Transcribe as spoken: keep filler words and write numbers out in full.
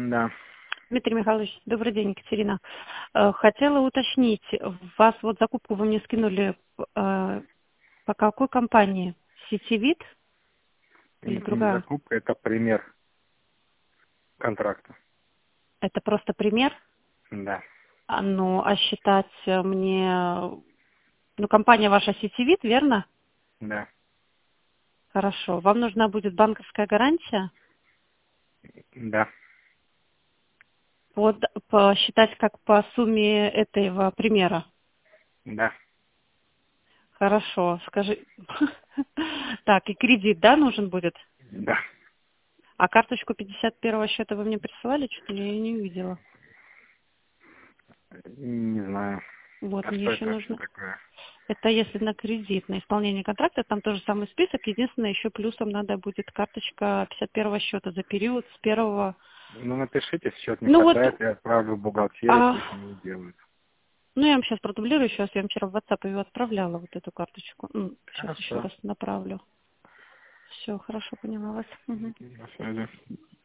Да. Дмитрий Михайлович, добрый день, Екатерина. Э, Хотела уточнить, вас вот закупку вы мне скинули э, по какой компании? Сетевит или Н- Не другая? закупка, это пример контракта. Это просто пример? Да. А, ну, а считать э, мне... Ну, компания ваша Сетевит, верно? Да. Хорошо. Вам нужна будет банковская гарантия? Да. Под, посчитать как по сумме этого примера? Да. Хорошо. Скажи... Так, и кредит, да, нужен будет? Да. А карточку пятьдесят первого счета вы мне присылали? Что-то я ее не увидела. Не знаю. Вот, А мне что еще это вообще нужно... такое? Это если на кредит, на исполнение контракта, там тоже самый список. Единственное, еще плюсом надо будет карточка пятьдесят первого счета за период с первого... Ну, напишите, счет не Ну вот, хватает, я отправлю в бухгалтерию, а... пусть они делают. ну я вам сейчас продублирую, сейчас я вам вчера в WhatsApp ее отправляла, вот эту карточку. М, Сейчас еще Хорошо. раз направлю. Все, хорошо, поняла вас. Мгм. До связи.